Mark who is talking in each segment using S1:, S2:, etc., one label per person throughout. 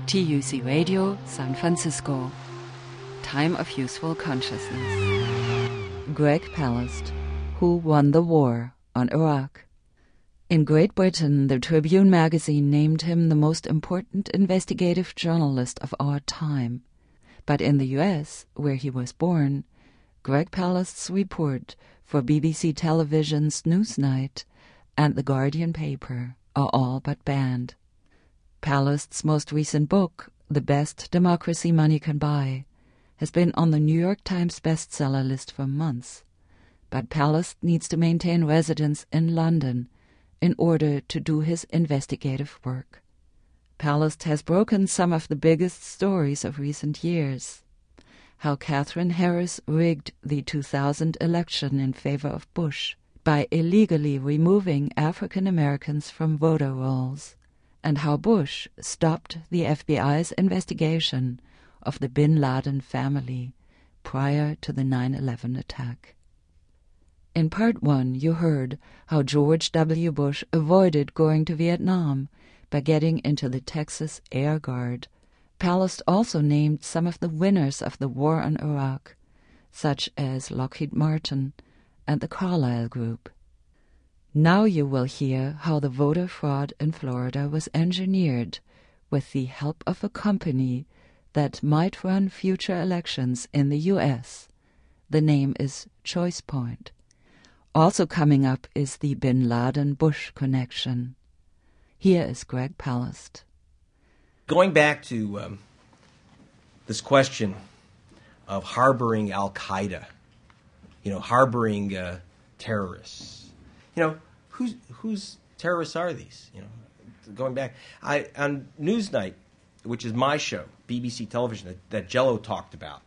S1: TUC Radio, San Francisco. Time of Useful Consciousness. Greg Palast, Who Won the War on Iraq. In Great Britain, the Tribune magazine named him the most important investigative journalist of our time. But in the US, where he was born, Greg Palast's report for BBC Television's Newsnight and The Guardian paper are all but banned. Palast's most recent book, The Best Democracy Money Can Buy, has been on the New York Times bestseller list for months. But Palast needs to maintain residence in London in order to do his investigative work. Palast has broken some of the biggest stories of recent years. How Katherine Harris rigged the 2000 election in favor of Bush by illegally removing African Americans from voter rolls, and how Bush stopped the FBI's investigation of the Bin Laden family prior to the 9/11 attack. In Part 1, you heard how George W. Bush avoided going to Vietnam by getting into the Texas Air Guard. Palast also named some of the winners of the war on Iraq, such as Lockheed Martin and the Carlyle Group. Now you will hear how the voter fraud in Florida was engineered with the help of a company that might run future elections in the U.S. The name is ChoicePoint. Also coming up is the Bin Laden-Bush connection. Here is Greg Palast.
S2: Going back to this question of harboring Al-Qaeda, harboring terrorists. Whose terrorists are these? Going back, on Newsnight, which is my show, BBC Television, that Jello talked about,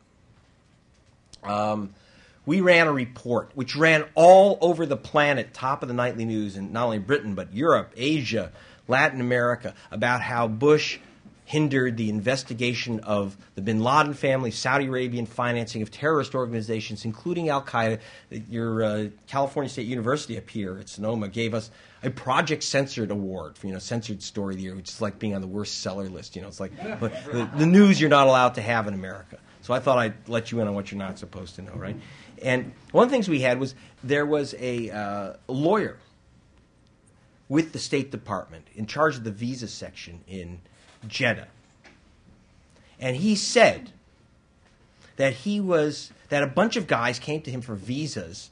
S2: we ran a report which ran all over the planet, top of the nightly news, in not only Britain, but Europe, Asia, Latin America, about how Bush hindered the investigation of the Bin Laden family, Saudi Arabian financing of terrorist organizations, including Al-Qaeda. Your California State University up here at Sonoma gave us a Project Censored award for, Censored Story of the Year, which is like being on the worst seller list. It's like the news you're not allowed to have in America. So I thought I'd let you in on what you're not supposed to know, right? And one of the things we had was there was a lawyer with the State Department in charge of the visa section in Jeddah. And he said that that a bunch of guys came to him for visas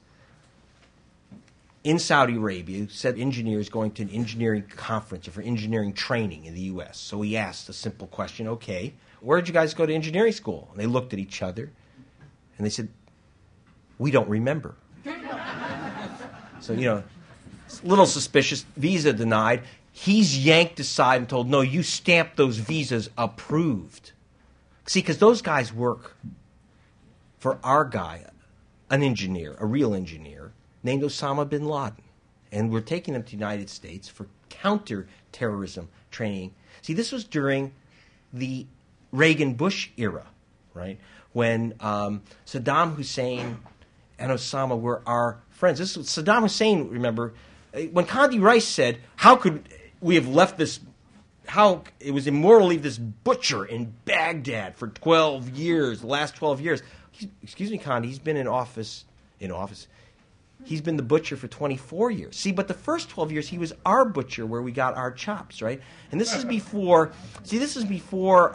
S2: in Saudi Arabia, said engineers going to an engineering conference or for engineering training in the U.S. So he asked a simple question, okay, where did you guys go to engineering school? And they looked at each other and they said, we don't remember. So, a little suspicious, visa denied. He's yanked aside and told, no, you stamped those visas approved. See, because those guys work for our guy, an engineer, a real engineer, named Osama bin Laden. And we're taking them to the United States for counter-terrorism training. See, this was during the Reagan-Bush era, right, when Saddam Hussein and Osama were our friends. This was Saddam Hussein, remember, when Condi Rice said, how could we have left this, how it was immoral to leave this butcher in Baghdad for 12 years, the last 12 years. Excuse me, Condi, he's been in office. He's been the butcher for 24 years. See, but the first 12 years, he was our butcher where we got our chops, right? And this is before, this is before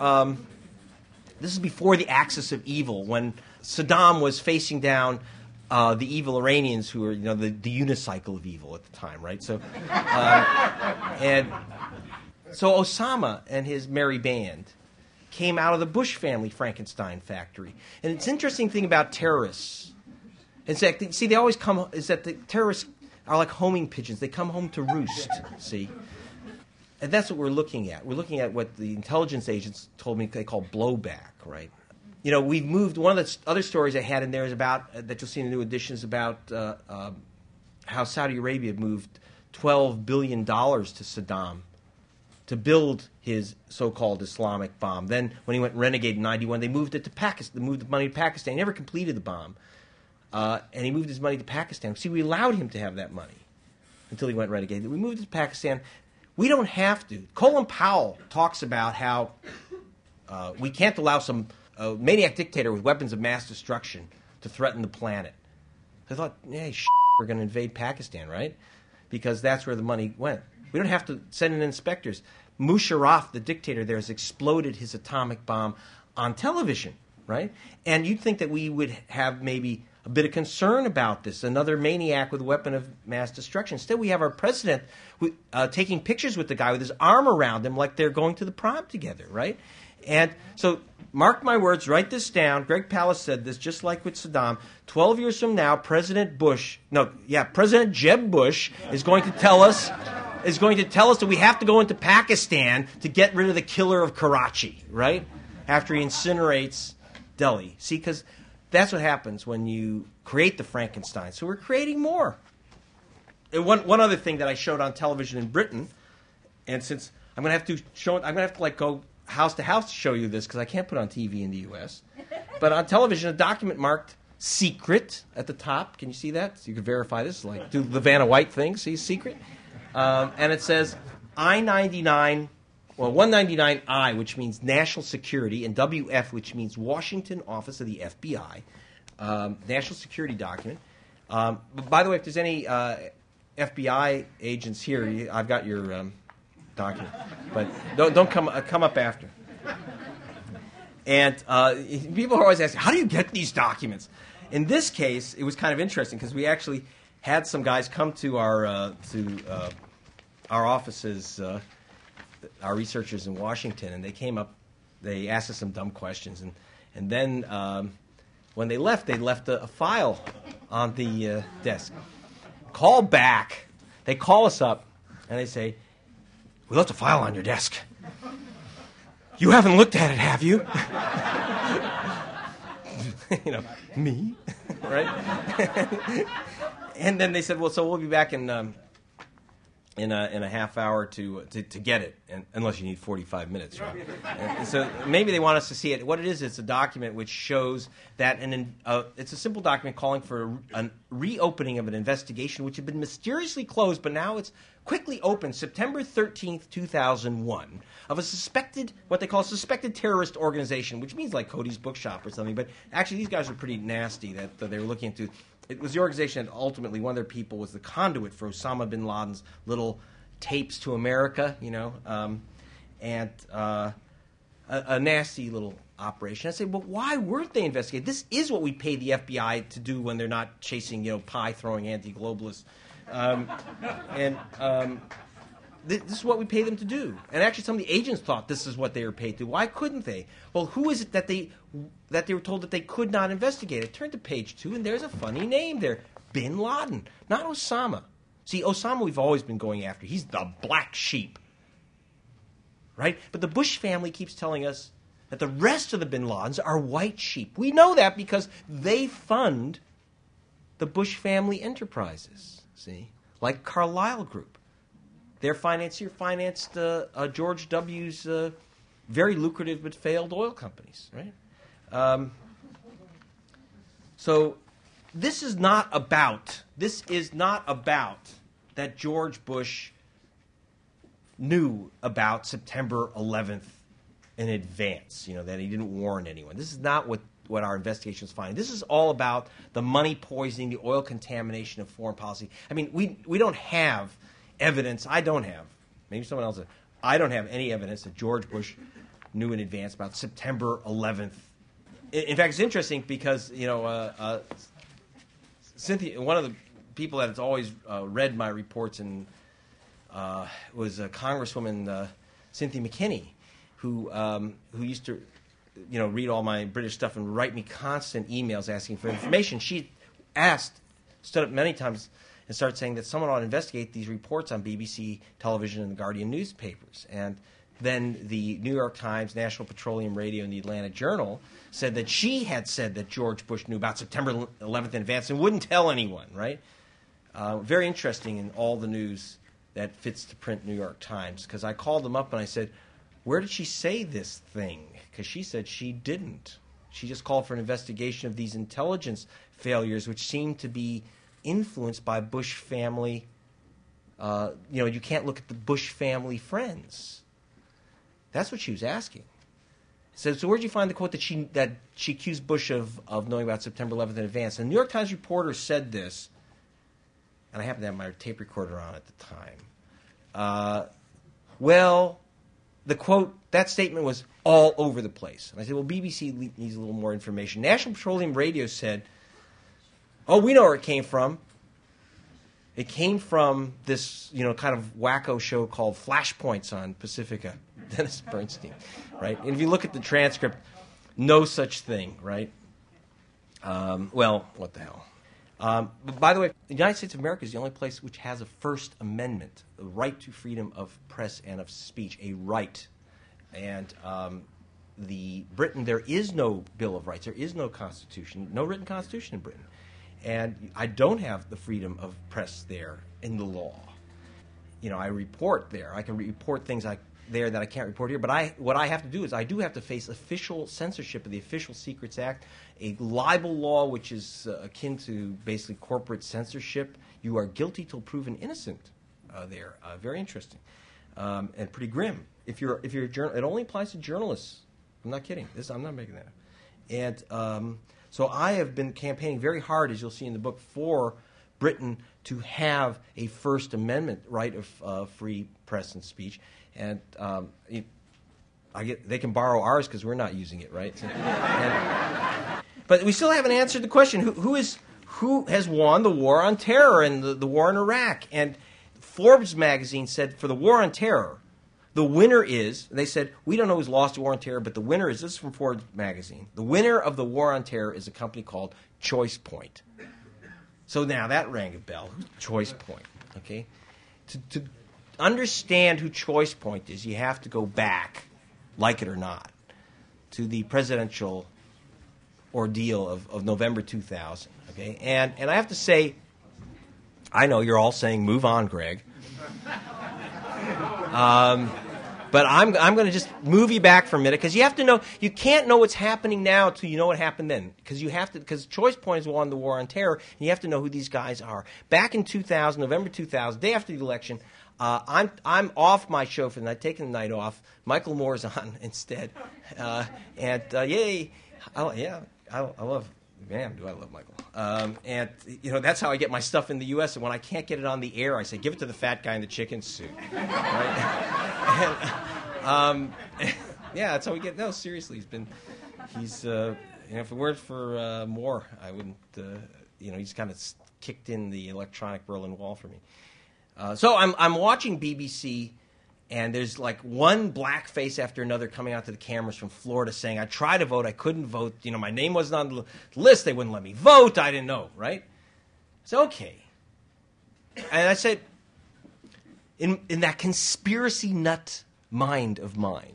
S2: the axis of evil, when Saddam was facing down the evil Iranians who were, the unicycle of evil at the time, right? So, so Osama and his merry band came out of the Bush family Frankenstein factory. And it's an interesting thing about terrorists. In fact, they always come, is that the terrorists are like homing pigeons. They come home to roost, see? And that's what we're looking at. We're looking at what the intelligence agents told me they call blowback, right? We've moved. One of the other stories I had in there is about, that you'll see in the new editions, about how Saudi Arabia moved $12 billion to Saddam to build his so-called Islamic bomb. Then, when he went renegade in 91, they moved it to Pakistan. They moved the money to Pakistan. He never completed the bomb. And he moved his money to Pakistan. See, we allowed him to have that money until he went renegade. We moved it to Pakistan. We don't have to. Colin Powell talks about how We can't allow some maniac dictator with weapons of mass destruction to threaten the planet. I thought, we're going to invade Pakistan, right? Because that's where the money went. We don't have to send in inspectors. Musharraf, the dictator there, has exploded his atomic bomb on television, right? And you'd think that we would have maybe a bit of concern about this, another maniac with a weapon of mass destruction. Instead, we have our president taking pictures with the guy with his arm around him like they're going to the prom together, right? And so, mark my words, write this down. Greg Palast said this, just like with Saddam. 12 years from now, President Jeb Bush is going to tell us that we have to go into Pakistan to get rid of the killer of Karachi, right? After he incinerates Delhi. See, because that's what happens when you create the Frankenstein. So we're creating more. And one other thing that I showed on television in Britain, and since I'm going to have to go house to house to show you this because I can't put it on TV in the U.S. But on television, a document marked secret at the top. Can you see that? So you can verify this, like do the Vanna White thing. See, secret. And it says I-99, well, 199I, which means National Security, and WF, which means Washington Office of the FBI, National Security document. By the way, if there's any FBI agents here, I've got your document, but don't come up after. And people are always asking, how do you get these documents? In this case, it was kind of interesting because we actually had some guys come to our offices, our researchers in Washington, and they came up. They asked us some dumb questions, and then when they left a file on the desk. Call back. They call us up, and they say, "We left a file on your desk. You haven't looked at it, have you?" Me, right? And then they said, "Well, so we'll be back in a half hour to get it, unless you need 45 minutes." Right? And so maybe they want us to see it. What it is, it's a document which shows that it's a simple document calling for a reopening of an investigation which had been mysteriously closed, but now it's quickly opened, September 13th, 2001, of what they call a suspected terrorist organization, which means like Cody's Bookshop or something. But actually, these guys were pretty nasty that they were looking into. It was the organization that ultimately, one of their people was the conduit for Osama bin Laden's little tapes to America, and a nasty little operation. I say, well, why weren't they investigated? This is what we pay the FBI to do when they're not chasing, pie-throwing anti-globalists. This is what we pay them to do. And actually, some of the agents thought this is what they were paid to. Why couldn't they? Well, who is it that they were told that they could not investigate? I turned to page 2, and there's a funny name there. Bin Laden, not Osama. See, Osama we've always been going after. He's the black sheep. Right? But the Bush family keeps telling us that the rest of the Bin Ladens are white sheep. We know that because they fund the Bush family enterprises, see? Like Carlyle Group. Their financier financed George W.'s very lucrative but failed oil companies, right? So this is not about that George Bush knew about September 11th in advance, that he didn't warn anyone. This is not what our investigations find. This is all about the money poisoning, the oil contamination of foreign policy. I mean, we don't have evidence. I don't have. Maybe someone else does. I don't have any evidence that George Bush knew in advance about September 11th. In fact, it's interesting because, Cynthia, one of the people that has always read my reports was Congresswoman Cynthia McKinney, who used to, read all my British stuff and write me constant emails asking for information. She stood up many times and started saying that someone ought to investigate these reports on BBC television and the Guardian newspapers. And then the New York Times, National Petroleum Radio, and the Atlanta Journal said that she had said that George Bush knew about September 11th in advance and wouldn't tell anyone, right? Very interesting in all the news that fits the print New York Times, because I called them up and I said, where did she say this thing? Because she said she didn't. She just called for an investigation of these intelligence failures, which seem to be influenced by Bush family. You can't look at the Bush family friends. That's what she was asking. So where'd you find the quote that she accused Bush of knowing about September 11th in advance? And the New York Times reporter said this, and I happened to have my tape recorder on at the time. Well, the quote, that statement was all over the place. And I said, well, BBC needs a little more information. National Petroleum Radio said, oh, we know where it came from. It came from this, kind of wacko show called Flashpoints on Pacifica. Dennis Bernstein, right? And if you look at the transcript, no such thing, right? Well, what the hell? But by the way, the United States of America is the only place which has a First Amendment, the right to freedom of press and of speech, a right. And Britain, there is no Bill of Rights. There is no constitution, no written constitution in Britain. And I don't have the freedom of press there in the law. I report there. I can report things there that I can't report here. But what I have to do is I do have to face official censorship of the Official Secrets Act, a libel law which is akin to basically corporate censorship. You are guilty till proven innocent there. Very interesting and pretty grim. If you're a it only applies to journalists. I'm not kidding. I'm not making that up. And so I have been campaigning very hard, as you'll see in the book, for Britain to have a First Amendment right of free press and speech. And they can borrow ours because we're not using it, right? But we still haven't answered the question: who has won the war on terror and the war in Iraq? And Forbes magazine said for the war on terror, the winner is. They said we don't know who's lost the war on terror, but the winner is. This is from Forbes magazine. The winner of the war on terror is a company called Choice Point. So now that rang a bell. Who's Choice Point? Okay, to understand who Choice Point is, you have to go back, like it or not, to the presidential ordeal of November 2000. Okay, and I have to say, I know you're all saying, "Move on, Greg." But I'm going to just move you back for a minute because you have to know. You can't know what's happening now until you know what happened then. Because Choice Point has won the war on terror, and you have to know who these guys are. Back in 2000, November 2000, day after the election. I'm off my show for the night, taking the night off. Michael Moore's on instead, yay! I love. Man, do I love Michael. And that's how I get my stuff in the U.S. And when I can't get it on the air, I say, give it to the fat guy in the chicken suit. Right? And, that's how we get. No, seriously, if it weren't for Moore, I wouldn't. He's kind of kicked in the electronic Berlin Wall for me. So I'm watching BBC, and there's like one black face after another coming out to the cameras from Florida saying, I tried to vote, I couldn't vote, my name wasn't on the list, they wouldn't let me vote, I didn't know, right? So, okay. And I said, in that conspiracy nut mind of mine,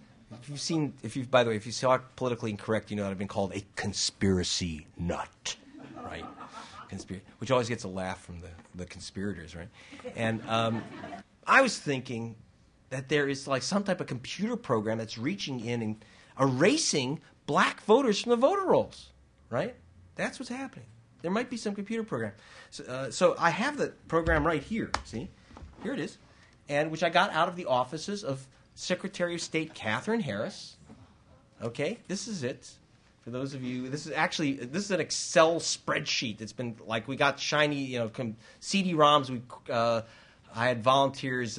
S2: by the way, if you saw it politically incorrect, you know that I've been called a conspiracy nut, right? Which always gets a laugh from the conspirators, right? And I was thinking that there is like some type of computer program that's reaching in and erasing black voters from the voter rolls, right? That's what's happening. There might be some computer program. So I have the program right here. See? Here it is. And which I got out of the offices of Secretary of State Katherine Harris. Okay? This is it. For those of you, this is an Excel spreadsheet that's been like we got shiny, CD-ROMs. I had volunteers,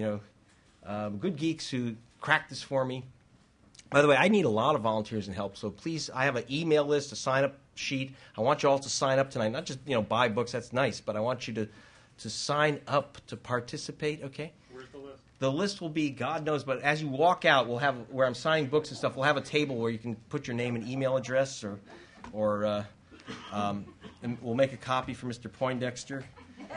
S2: good geeks who cracked this for me. By the way, I need a lot of volunteers and help. So please, I have an email list, a sign-up sheet. I want you all to sign up tonight. Not just buy books. That's nice, but I want you to sign up to participate. Okay.
S3: Where's the list?
S2: The list will be, God knows, but as you walk out, we'll have, where I'm signing books and stuff, we'll have a table where you can put your name and email address, or and we'll make a copy for Mr. Poindexter.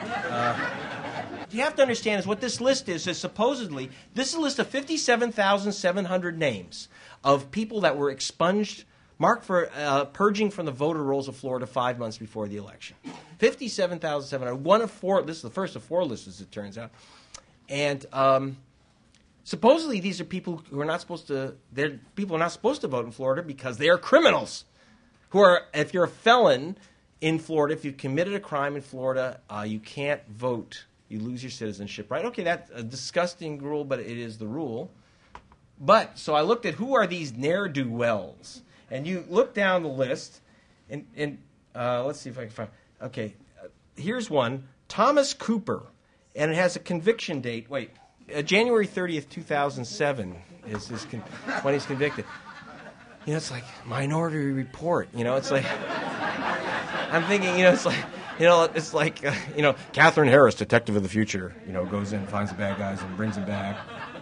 S2: You have to understand is what this list is supposedly, this is a list of 57,700 names of people that were expunged, marked for purging from the voter rolls of Florida 5 months before the election. 57,700. One of four, this is the first of four lists, as it turns out. And supposedly these are people who are not supposed to, people are not supposed to vote in Florida because they are criminals. Who are, if you're a felon in Florida, if you've committed a crime in Florida, you can't vote. You lose your citizenship, right? Okay, that's a disgusting rule, but it is the rule. But, so I looked at who are these ne'er-do-wells. And you look down the list, and let's see if I can find, okay, here's one, Thomas Cooper, and it has a conviction date, January 30th, 2007 is when he's convicted. You know, it's like Minority Report, you know, it's like, I'm thinking, you know, it's like, Catherine Harris, detective of the future, you know, goes in, finds the bad guys and brings them back.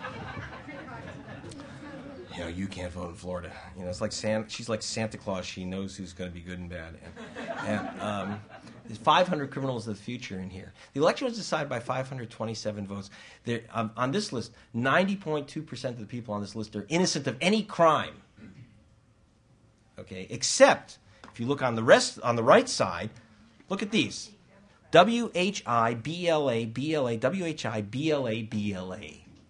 S2: You know, you can't vote in Florida. You know, it's like she's like Santa Claus. She knows who's going to be good and bad. And there's 500 criminals of the future in here. The election was decided by 527 votes. There, on this list, 90.2% of the people on this list are innocent of any crime. Okay, except if you look on the right side, look at these: WHI, BLA, BLA, WHI, BLA, BLA.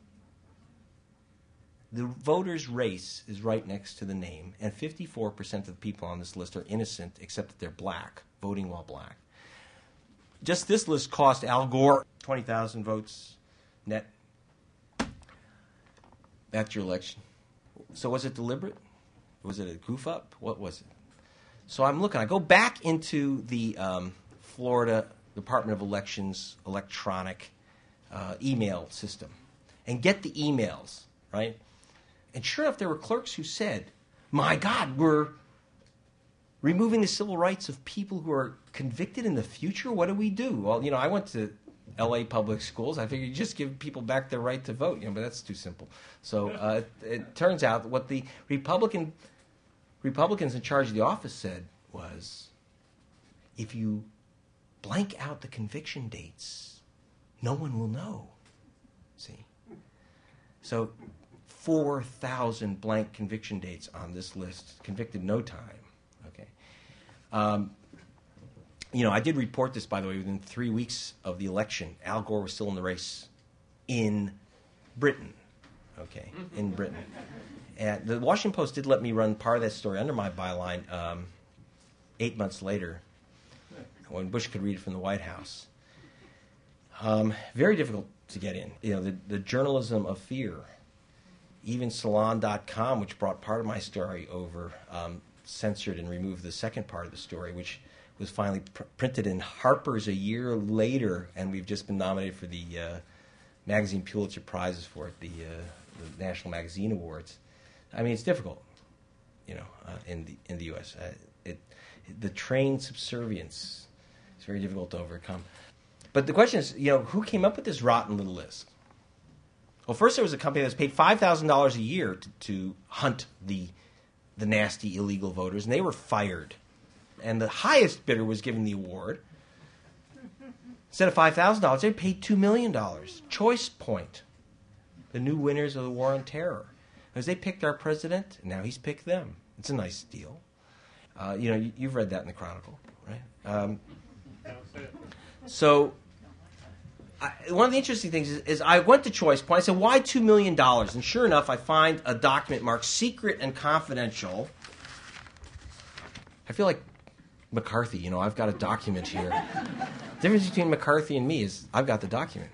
S2: The voters' race is right next to the name, and 54% of the people on this list are innocent, except that they're black, voting while black. Just this list cost Al Gore 20,000 votes net. That's your election. So was it deliberate? Was it a goof up? What was it? So I'm looking. I go back into the Florida Department of Elections electronic email system and get the emails, right? And sure enough, there were clerks who said, my God, we're removing the civil rights of people who are convicted in the future? What do we do? Well, you know, I went to L.A. public schools. I figured you just give people back their right to vote, you know, but that's too simple. So it turns out what the Republicans in charge of the office said was, if you blank out the conviction dates, no one will know. See? So 4,000 blank conviction dates on this list, convicted no time. Okay. You know, I did report this, by the way, within 3 weeks of the election. Al Gore was still in the race in Britain. Okay, in Britain. And the Washington Post did let me run part of that story under my byline 8 months later, when Bush could read it from the White House. Very difficult to get in. You know, the journalism of fear. Even Salon.com, which brought part of my story over, censored and removed the second part of the story, which was finally printed in Harper's a year later, and we've just been nominated for the Magazine Pulitzer Prizes for it, the National Magazine Awards. I mean, it's difficult, you know, in the U.S. The trained subservience is very difficult to overcome. But the question is, you know, who came up with this rotten little list? Well, first there was a company that was paid $5,000 a year to hunt the nasty illegal voters, and they were fired. And the highest bidder was given the award. Instead of $5,000, they paid $2 million. Choice Point, the new winners of the war on terror. Because they picked our president, and now he's picked them. It's a nice deal. You know, you've read that in the Chronicle, right? So one of the interesting things is I went to Choice Point. I said, why $2 million? And sure enough, I find a document marked secret and confidential. I feel like McCarthy, you know, I've got a document here. The difference between McCarthy and me is I've got the document.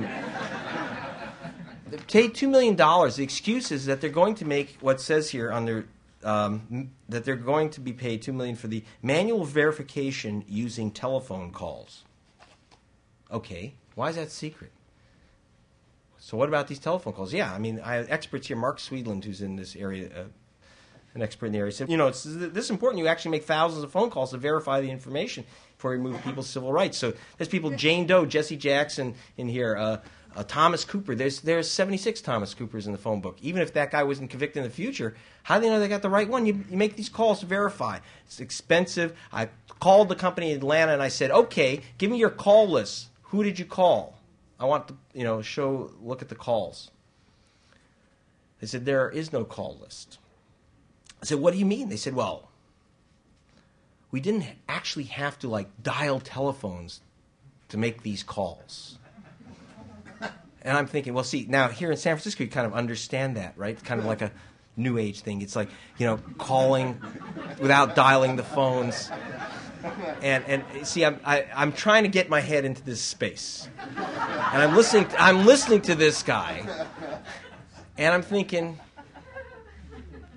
S2: They paid $2 million. The excuse is that they're going to make what says here on their that they're going to be paid $2 million for the manual verification using telephone calls. Okay, why is that secret? So what about these telephone calls? Yeah, I mean, I have experts here. Mark Swedland, who's in this area, an expert in the area, said, you know, it's this important. You actually make thousands of phone calls to verify the information before you remove people's civil rights. So there's people, Jane Doe, Jesse Jackson in here, Thomas Cooper. There's 76 Thomas Coopers in the phone book. Even if that guy wasn't convicted in the future, how do they know they got the right one? You make these calls to verify. It's expensive. I called the company in Atlanta and I said, okay, give me your call list. Who did you call? I want to, you know, look at the calls. They said, there is no call list. I said, what do you mean? They said, well, we didn't actually have to, like, dial telephones to make these calls. And I'm thinking, well, see, now here in San Francisco, you kind of understand that, right? It's kind of like a new age thing. It's like, you know, calling without dialing the phones. And see, I'm trying to get my head into this space. And I'm listening to this guy. And I'm thinking,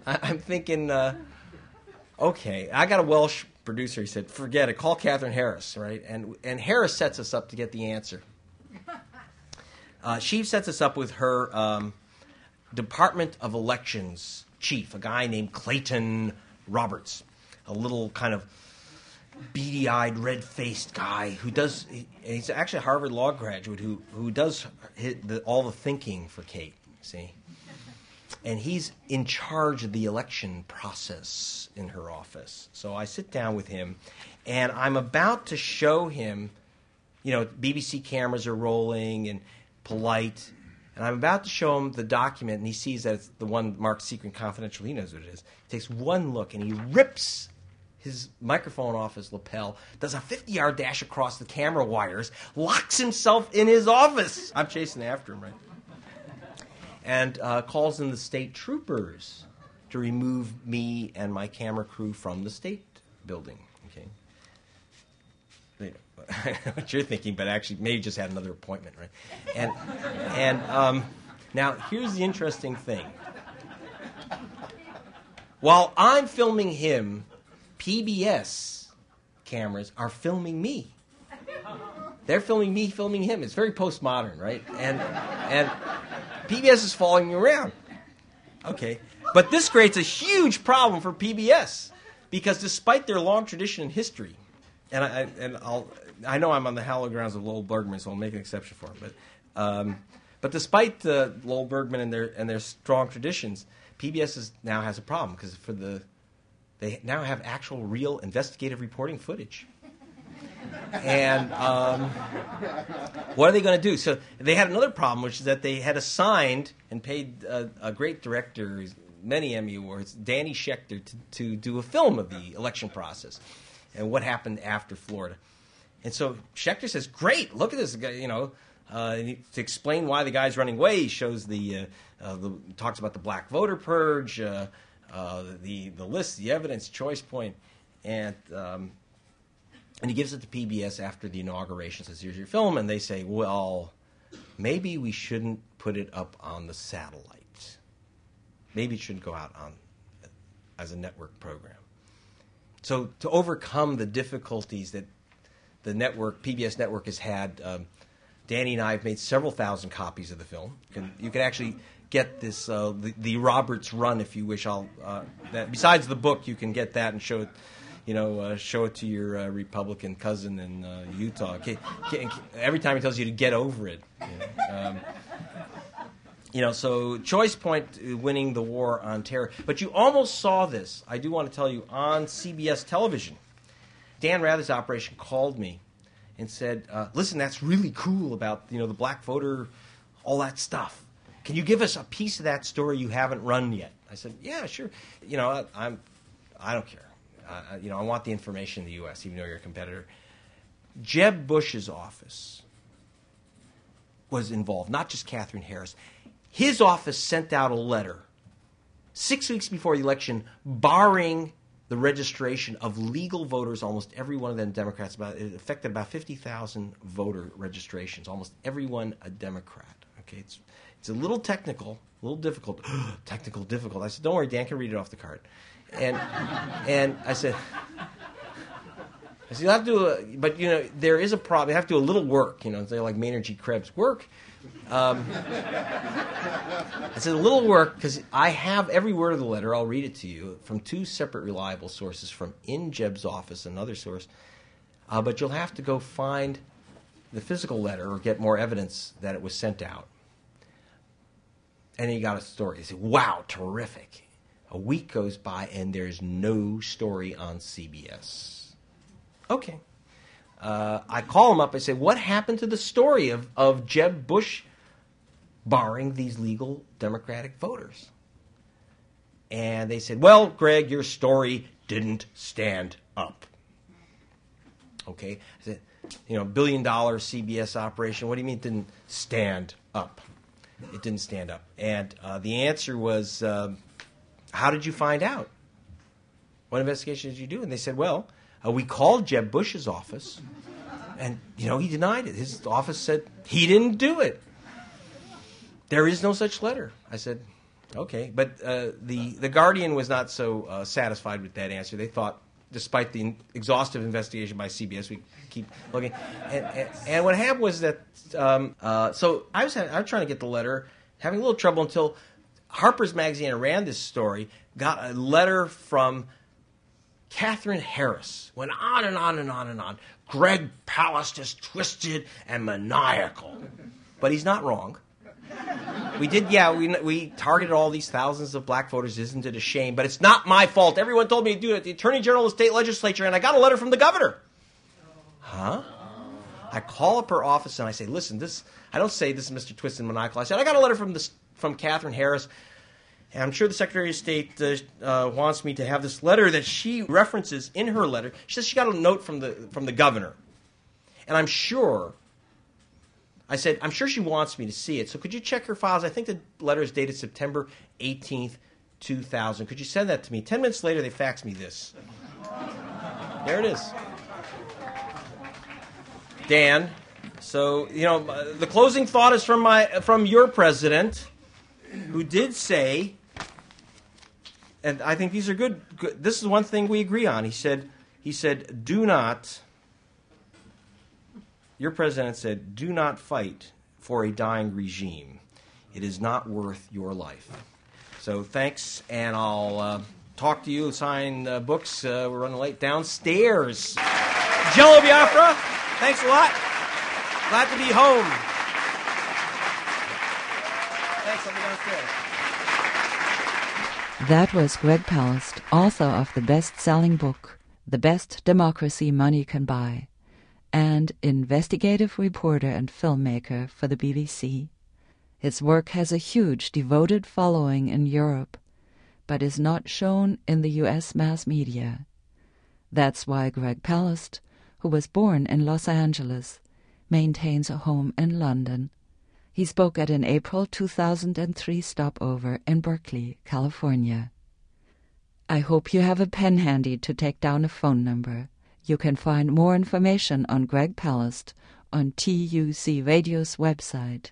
S2: I'm thinking, okay, I got a Welsh producer. He said, forget it, call Catherine Harris, right? And Harris sets us up to get the answer. She sets us up with her Department of Elections chief, a guy named Clayton Roberts, a little kind of beady-eyed, red-faced guy who does. He's actually a Harvard Law graduate who does all the thinking for Kate. See, and he's in charge of the election process in her office. So I sit down with him, and I'm about to show him. BBC cameras are rolling and polite. And I'm about to show him the document, and he sees that it's the one marked secret and confidential. He knows what it is. He takes one look, and he rips his microphone off his lapel, does a 50-yard dash across the camera wires, locks himself in his office. I'm chasing after him, right? And calls in the state troopers to remove me and my camera crew from the state building. Okay. I know what you're thinking, but actually maybe just had another appointment, right? And now here's the interesting thing. While I'm filming him, PBS cameras are filming me. They're filming me, filming him. It's very postmodern, right? And PBS is following me around. Okay, but this creates a huge problem for PBS because despite their long tradition in history, I know I'm on the hallowed grounds of Lowell Bergman, so I'll make an exception for him. But despite Lowell Bergman and their strong traditions, PBS now has a problem because they now have actual real investigative reporting footage. And what are they going to do? So they had another problem, which is that they had assigned and paid a great director, many Emmy Awards, Danny Schechter, to do a film of the election process and what happened after Florida. And so Schechter says, great, look at this guy, to explain why the guy's running away. He shows talks about the black voter purge, the list, the evidence, choice point, and he gives it to PBS after the inauguration, says, here's your film, and they say, well, maybe we shouldn't put it up on the satellite. Maybe it shouldn't go out as a network program. So to overcome the difficulties that the PBS network has had, Danny and I have made several thousand copies of the film. You can actually get this, the Roberts run, if you wish. Besides the book, you can get that and show it. Show it to your Republican cousin in Utah. Every time he tells you to get over it. So Choice Point winning the war on terror. But you almost saw this, I do want to tell you, on CBS television. Dan Rather's operation called me and said, listen, that's really cool about the black voter, all that stuff. Can you give us a piece of that story you haven't run yet? I said, yeah, sure. I don't care. I want the information in the U.S., even though you're a competitor. Jeb Bush's office was involved, not just Catherine Harris. His office sent out a letter 6 weeks before the election barring the registration of legal voters, almost every one of them Democrats. It affected about 50,000 voter registrations, almost everyone a Democrat. Okay, it's a little technical, a little difficult. Technical, difficult. I said, don't worry, Dan can read it off the card. And I said, you have to do but there is a problem. You have to do a little work. Say like Maynard G. Krebs work. I said a little work because I have every word of the letter. I'll read it to you from two separate reliable sources, from in Jeb's office, another source. But you'll have to go find the physical letter or get more evidence that it was sent out. And he got a story. He said, "Wow, terrific." A week goes by, and there's no story on CBS. Okay. I call him up. I say, what happened to the story of Jeb Bush barring these legal Democratic voters? And they said, well, Greg, your story didn't stand up. Okay. I said, $1 billion CBS operation. What do you mean it didn't stand up? It didn't stand up. And the answer was, how did you find out? What investigation did you do? And they said, well, we called Jeb Bush's office, and, he denied it. His office said he didn't do it. There is no such letter. I said, Okay, but the Guardian was not so satisfied with that answer. They thought, despite the exhaustive investigation by CBS, we keep looking. And what happened was that, so I was trying to get the letter, having a little trouble until Harper's Magazine ran this story, got a letter from Katherine Harris. Went on and on and on and on. Greg Palast is twisted and maniacal. But he's not wrong. We targeted all these thousands of black voters. Isn't it a shame? But it's not my fault. Everyone told me to do it. The Attorney General of the state legislature, and I got a letter from the governor. Huh? I call up her office and I say, listen, I don't say this is Mr. Twisted and Maniacal. I said, I got a letter from Katherine Harris, and I'm sure the Secretary of State wants me to have this letter that she references in her letter. She says she got a note from the governor. And I'm sure she wants me to see it. So could you check her files? I think the letter is dated September 18th, 2000. Could you send that to me? 10 minutes later, they faxed me this. There it is. Dan, so, the closing thought is from your president, who did say, and I think these are good. This is one thing we agree on. He said, your president said, do not fight for a dying regime. It is not worth your life. So thanks, and I'll talk to you, sign books. We're running late downstairs. Jello Biafra, thanks a lot. Glad to be home. Thanks, I'll be downstairs.
S1: That was Greg Palast, author of the best-selling book, The Best Democracy Money Can Buy, and investigative reporter and filmmaker for the BBC. His work has a huge devoted following in Europe, but is not shown in the U.S. mass media. That's why Greg Palast, who was born in Los Angeles, maintains a home in London. He spoke at an April 2003 stopover in Berkeley, California. I hope you have a pen handy to take down a phone number. You can find more information on Greg Palast on TUC Radio's website,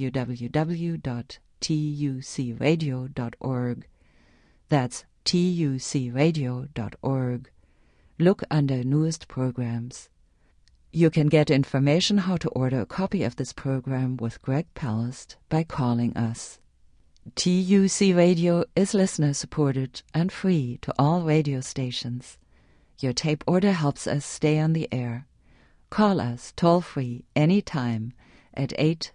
S1: www.tucradio.org. That's tucradio.org. Look under Newest Programs. You can get information how to order a copy of this program with Greg Palast by calling us. TUC Radio is listener-supported and free to all radio stations. Your tape order helps us stay on the air. Call us toll-free anytime at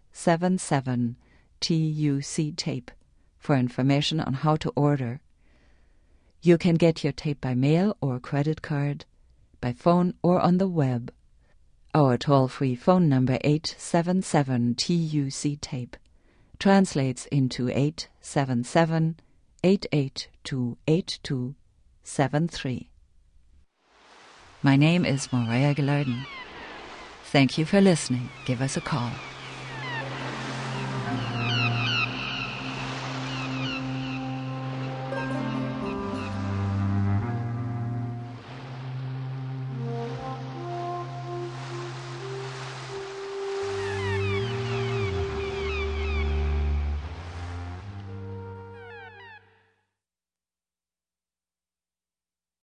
S1: 877-TUC-TAPE for information on how to order. You can get your tape by mail or credit card, by phone or on the web. Our toll-free phone number 877-TUC-TAPE translates into 877-882-8273. My name is Maria Gilardin. Thank you for listening. Give us a call.